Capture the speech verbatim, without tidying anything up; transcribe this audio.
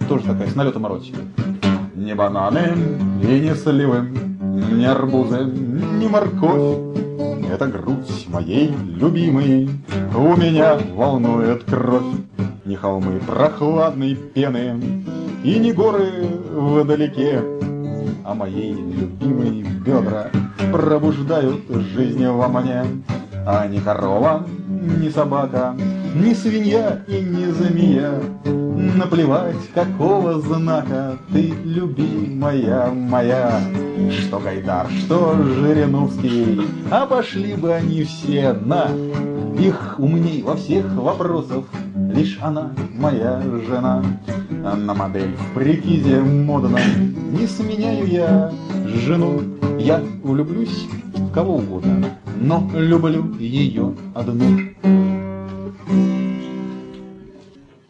тоже такая с налетом эротики. Ни бананы и ни сливы, ни арбузы, ни морковь. Это грудь моей любимой, у меня волнует кровь. Ни холмы прохладной пены и ни горы вдалеке, а моей любимой бедра пробуждают жизнь во мне. А ни корова, ни собака, ни свинья и ни змея, наплевать, какого знака ты, любимая моя. Что Гайдар, что Жириновский, а пошли бы они все на. Их умней во всех вопросах лишь она, моя жена. На модель в прикиде модно не сменяю я жену. Я влюблюсь в кого угодно, но люблю ее одну.